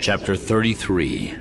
Chapter 33.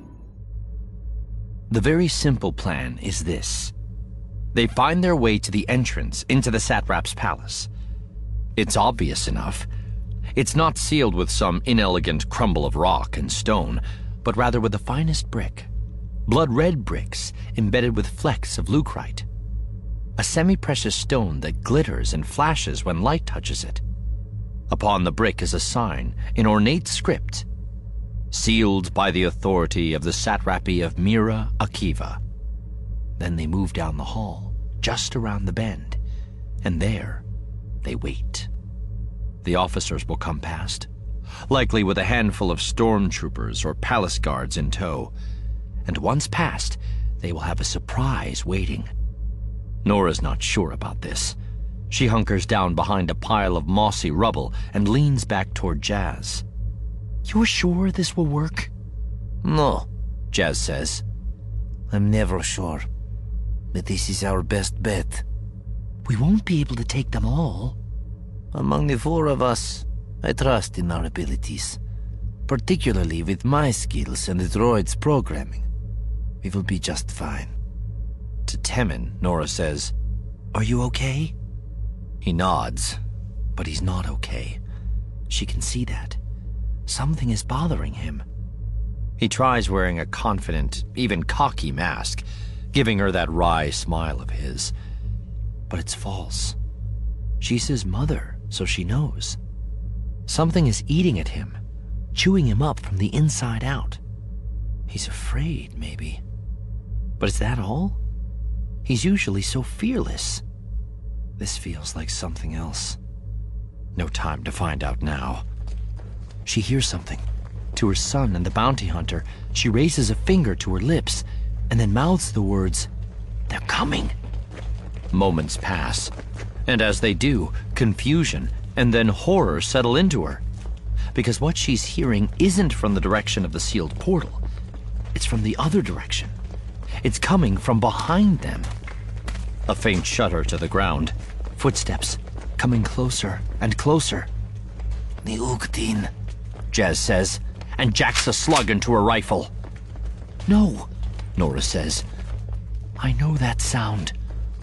The very simple plan is this. They find their way to the entrance into the satrap's palace. It's obvious enough. It's not sealed with some inelegant crumble of rock and stone, but rather with the finest brick. Blood-red bricks embedded with flecks of lucrite. A semi-precious stone that glitters and flashes when light touches it. Upon the brick is a sign in ornate script, sealed by the authority of the satrapy of Mira Akiva. Then they move down the hall, just around the bend, and there they wait. The officers will come past, likely with a handful of stormtroopers or palace guards in tow, and once past, they will have a surprise waiting. Nora's not sure about this. She hunkers down behind a pile of mossy rubble and leans back toward Jazz. "You're sure this will work?" "No," Jazz says. "I'm never sure. But this is our best bet." "We won't be able to take them all." "Among the four of us, I trust in our abilities, particularly with my skills and the droid's programming. We will be just fine." To Temmin, Nora says, "Are you okay?" He nods, but he's not okay. She can see that. Something is bothering him. He tries wearing a confident, even cocky mask, giving her that wry smile of his. But it's false. She's his mother, so she knows. Something is eating at him, chewing him up from the inside out. He's afraid, maybe. But is that all? He's usually so fearless. This feels like something else. No time to find out now. She hears something. To her son and the bounty hunter, she raises a finger to her lips and then mouths the words, "They're coming." Moments pass, and as they do, confusion and then horror settle into her. Because what she's hearing isn't from the direction of the sealed portal. It's from the other direction. It's coming from behind them. A faint shudder to the ground. Footsteps coming closer and closer. "The Ughtin," Jazz says, and jacks a slug into her rifle. "No," Nora says. "I know that sound."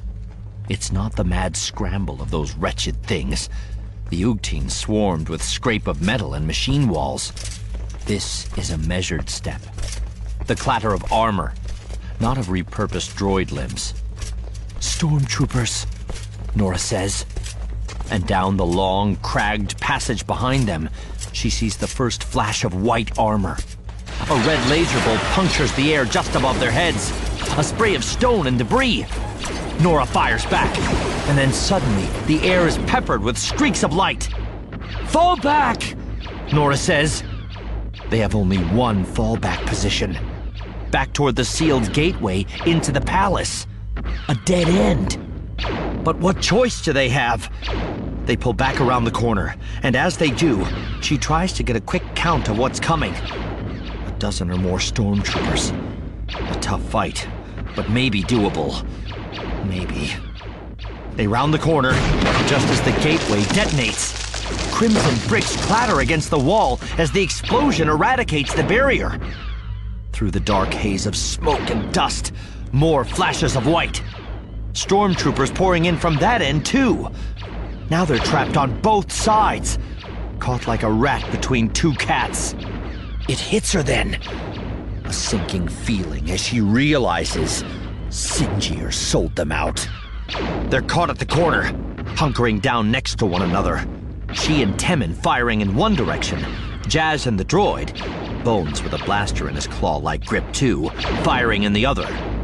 It's not the mad scramble of those wretched things. The Ughtin swarmed with scrape of metal and machine walls. This is a measured step. The clatter of armor, not of repurposed droid limbs. "Stormtroopers," Nora says. And down the long, cragged passage behind them, she sees the first flash of white armor. A red laser bolt punctures the air just above their heads. A spray of stone and debris. Nora fires back, and then suddenly the air is peppered with streaks of light. "Fall back," Nora says. They have only one fallback position. Back toward the sealed gateway into the palace. A dead end. But what choice do they have? They pull back around the corner, and as they do, she tries to get a quick count of what's coming. A dozen or more stormtroopers. A tough fight, but maybe doable. Maybe. They round the corner, just as the gateway detonates. Crimson bricks clatter against the wall as the explosion eradicates the barrier. Through the dark haze of smoke and dust, more flashes of white. Stormtroopers pouring in from that end, too. Now they're trapped on both sides, caught like a rat between two cats. It hits her then. A sinking feeling as she realizes Sinjir sold them out. They're caught at the corner, hunkering down next to one another. She and Temmin firing in one direction, Jazz and the droid, Bones with a blaster in his claw-like grip too, firing in the other.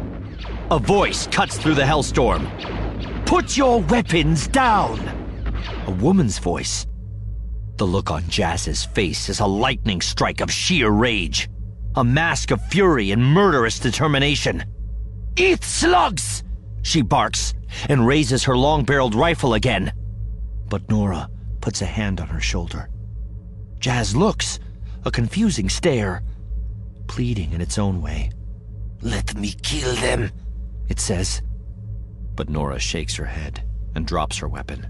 A voice cuts through the hellstorm. "Put your weapons down!" A woman's voice. The look on Jazz's face is a lightning strike of sheer rage. A mask of fury and murderous determination. "Eat slugs!" she barks, and raises her long-barreled rifle again. But Nora puts a hand on her shoulder. Jazz looks, a confusing stare, pleading in its own way. "Let me kill them," it says. But Nora shakes her head and drops her weapon.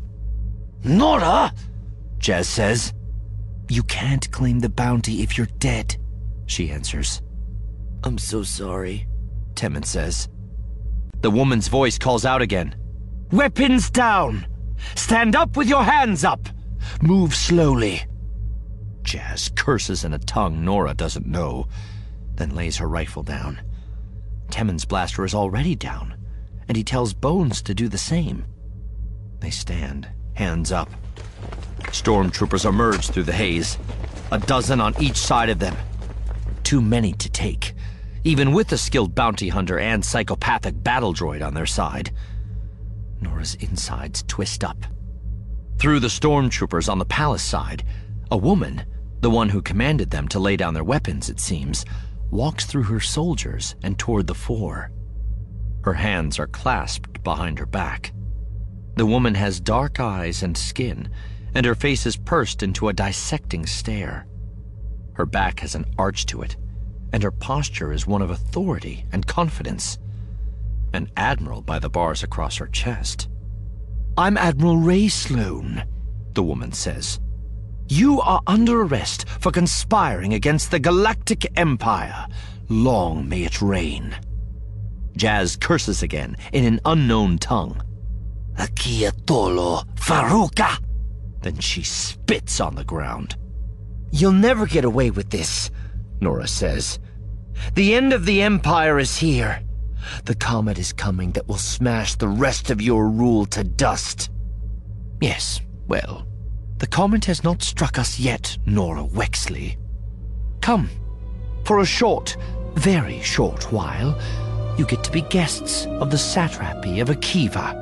"Nora!" Jazz says. "You can't claim the bounty if you're dead," she answers. I'm so sorry, Temmin says. The woman's voice calls out again. Weapons down! Stand up with your hands up! Move slowly. Jazz curses in a tongue Nora doesn't know, then lays her rifle down. Temmin's blaster is already down, and he tells Bones to do the same. They stand, hands up. Stormtroopers emerge through the haze, a dozen on each side of them. Too many to take, even with the skilled bounty hunter and psychopathic battle droid on their side. Nora's insides twist up. Through the stormtroopers on the palace side, a woman, the one who commanded them to lay down their weapons, it seems, walks through her soldiers and toward the fore. Her hands are clasped behind her back. The woman has dark eyes and skin, and her face is pursed into a dissecting stare. Her back has an arch to it, and her posture is one of authority and confidence. An admiral by the bars across her chest. I'm Admiral Ray Sloane, the woman says. You are under arrest for conspiring against the Galactic Empire. Long may it reign. Jazz curses again in an unknown tongue. Akiatolo Faruka! Then she spits on the ground. You'll never get away with this, Nora says. The end of the Empire is here. The comet is coming that will smash the rest of your rule to dust. Yes, well, the comet has not struck us yet, Nora Wexley. Come, for a short, very short while, you get to be guests of the satrapy of Akiva.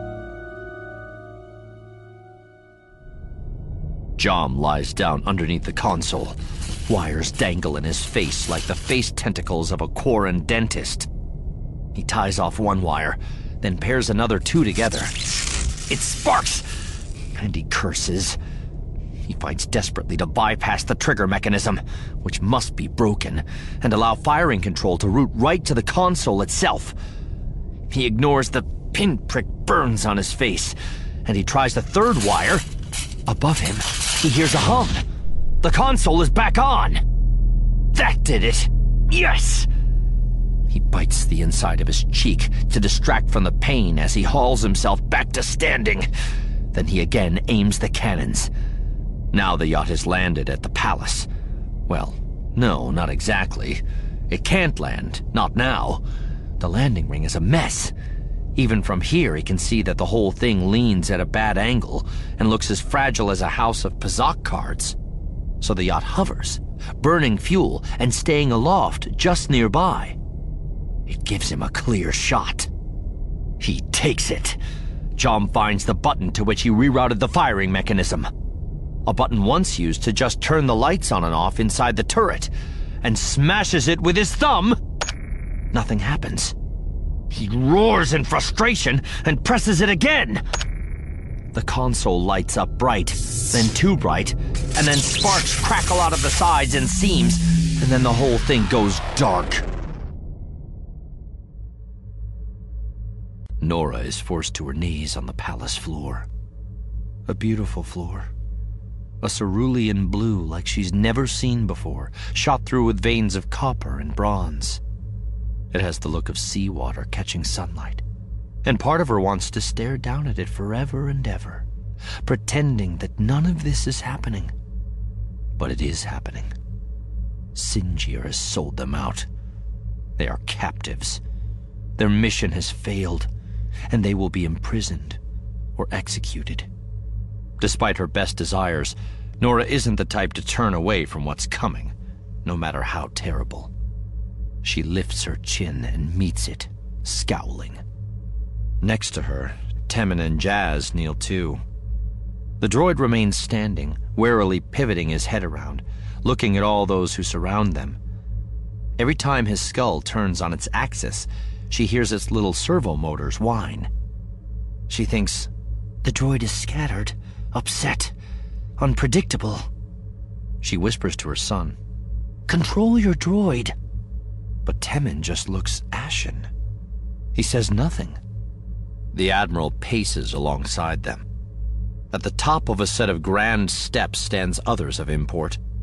Jom lies down underneath the console. Wires dangle in his face like the face tentacles of a Quarren dentist. He ties off one wire, then pairs another two together. It sparks, and he curses. He fights desperately to bypass the trigger mechanism, which must be broken, and allow firing control to route right to the console itself. He ignores the pinprick burns on his face, and he tries the third wire. Above him, he hears a hum. The console is back on. That did it. Yes! He bites the inside of his cheek to distract from the pain as he hauls himself back to standing. Then he again aims the cannons. Now the yacht has landed at the palace. Well, no, not exactly. It can't land, not now. The landing ring is a mess. Even from here, he can see that the whole thing leans at a bad angle and looks as fragile as a house of Pazak cards. So the yacht hovers, burning fuel and staying aloft just nearby. It gives him a clear shot. He takes it. Jom finds the button to which he rerouted the firing mechanism. A button once used to just turn the lights on and off inside the turret, and smashes it with his thumb. Nothing happens. He roars in frustration and presses it again. The console lights up bright, then too bright, and then sparks crackle out of the sides and seams, and then the whole thing goes dark. Nora is forced to her knees on the palace floor. A beautiful floor. A cerulean blue like she's never seen before, shot through with veins of copper and bronze. It has the look of seawater catching sunlight, and part of her wants to stare down at it forever and ever, pretending that none of this is happening. But it is happening. Sinjir has sold them out. They are captives. Their mission has failed, and they will be imprisoned or executed. Despite her best desires, Nora isn't the type to turn away from what's coming, no matter how terrible. She lifts her chin and meets it, scowling. Next to her, Temmin and Jazz kneel too. The droid remains standing, warily pivoting his head around, looking at all those who surround them. Every time his skull turns on its axis, she hears its little servo motors whine. She thinks, the droid is scattered, upset, unpredictable. She whispers to her son, control your droid. But Temmin just looks ashen. He says nothing. The Admiral paces alongside them. At the top of a set of grand steps stands others of import.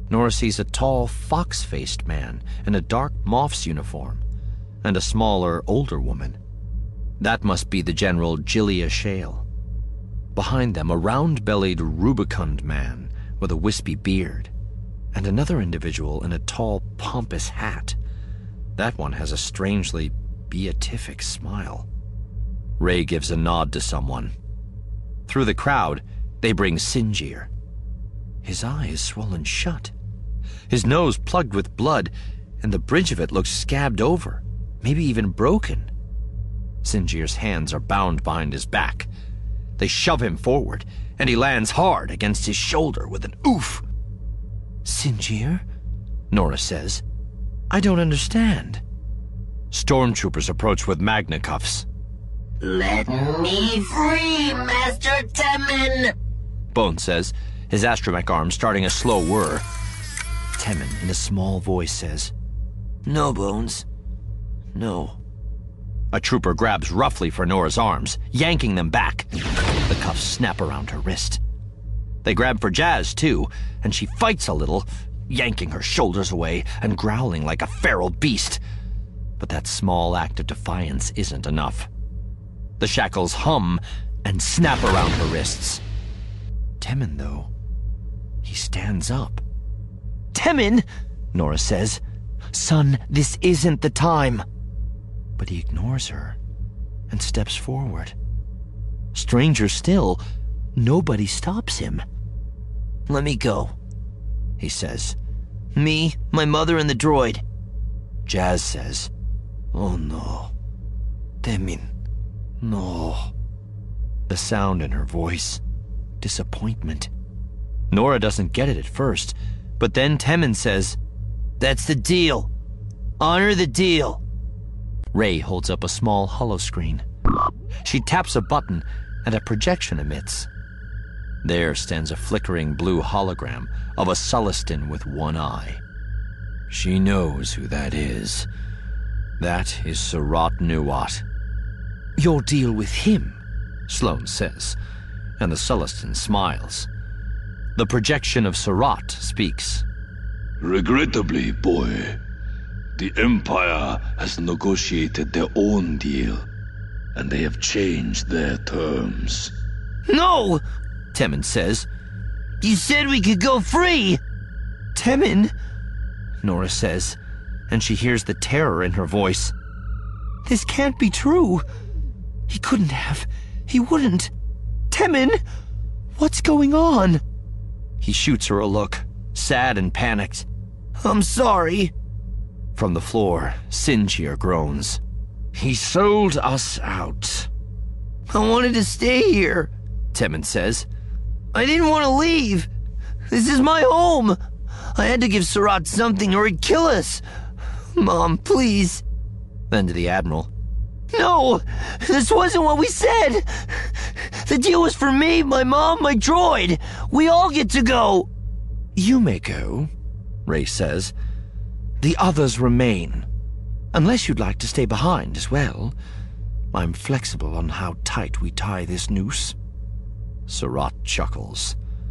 Nora sees a tall, fox-faced man in a dark moth's uniform, and a smaller, older woman. That must be the General Gilia Shale. Behind them, a round-bellied, rubicund man with a wispy beard, and another individual in a tall, pompous hat. That one has a strangely beatific smile. Ray gives a nod to someone. Through the crowd, they bring Sinjir. His eye is swollen shut, his nose plugged with blood, and the bridge of it looks scabbed over, maybe even broken. Sinjir's hands are bound behind his back. They shove him forward, and he lands hard against his shoulder with an oof. Sinjir? Nora says. I don't understand. Stormtroopers approach with magna cuffs. Let me free, Master Temmin! Bone says, his astromech arm starting a slow whir. Temmin, in a small voice, says, No, Bones. No. A trooper grabs roughly for Nora's arms, yanking them back. The cuffs snap around her wrist. They grab for Jazz, too, and she fights a little, yanking her shoulders away and growling like a feral beast. But that small act of defiance isn't enough. The shackles hum and snap around her wrists. Temmin, though, he stands up. Temmin, Nora says, son, this isn't the time. But he ignores her and steps forward. Stranger still, nobody stops him. Let me go, he says. Me, my mother, and the droid. Jazz says, Oh no. Temmin, no. The sound in her voice, disappointment. Nora doesn't get it at first, but then Temmin says, That's the deal. Honor the deal. Ray holds up a small holoscreen. She taps a button, and a projection emits. There stands a flickering blue hologram of a Sullustan with one eye. She knows who that is. That is Surat Nuwat. Your deal with him, Sloane says, and the Sullustan smiles. The projection of Surat speaks. Regrettably, boy, the Empire has negotiated their own deal, and they have changed their terms. No! Temmin says. You said we could go free! Temmin, Nora says, and she hears the terror in her voice. This can't be true. He couldn't have. He wouldn't. Temmin, what's going on? He shoots her a look, sad and panicked. I'm sorry. From the floor, Sinjir groans. He sold us out. I wanted to stay here, Temmin says. I didn't want to leave. This is my home. I had to give Surat something or he'd kill us. Mom, please. Then to the Admiral. No, this wasn't what we said. The deal was for me, my mom, my droid. We all get to go. You may go, Ray says. The others remain. Unless you'd like to stay behind as well. I'm flexible on how tight we tie this noose. Surat chuckles.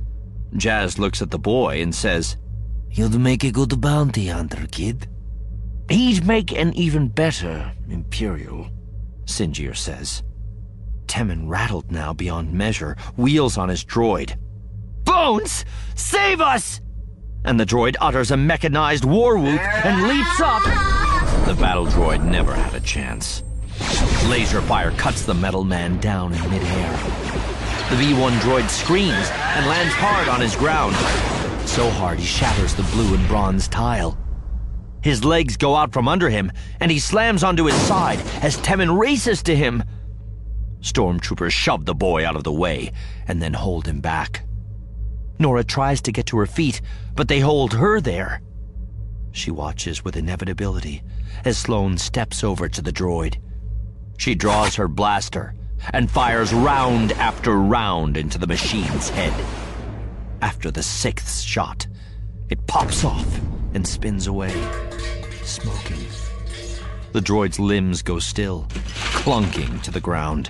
Jazz looks at the boy and says, You'd make a good bounty hunter, kid. He'd make an even better Imperial, Sinjir says. Temmin, rattled now beyond measure, wheels on his droid. Bones! Save us! And the droid utters a mechanized war whoop and leaps up. The battle droid never had a chance. Laser fire cuts the metal man down in midair. The V1 droid screams and lands hard on his ground. So hard he shatters the blue and bronze tile. His legs go out from under him, and he slams onto his side as Temmin races to him. Stormtroopers shove the boy out of the way and then hold him back. Nora tries to get to her feet, but they hold her there. She watches with inevitability as Sloane steps over to the droid. She draws her blaster and fires round after round into the machine's head. After the 6th shot, it pops off and spins away, smoking. The droid's limbs go still, clunking to the ground.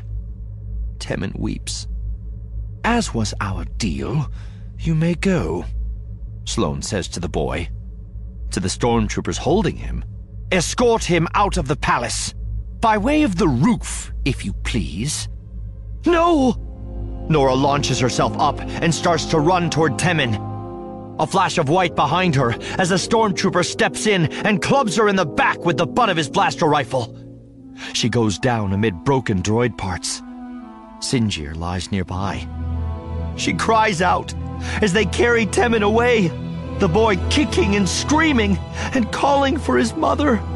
Temmin weeps. As was our deal, you may go. Sloane says to the boy. To the stormtroopers holding him, "Escort him out of the palace. By way of the roof, if you please." "No!" Nora launches herself up and starts to run toward Temmin. A flash of white behind her as a stormtrooper steps in and clubs her in the back with the butt of his blaster rifle. She goes down amid broken droid parts. Sinjir lies nearby. She cries out as they carry Temmin away, the boy kicking and screaming and calling for his mother.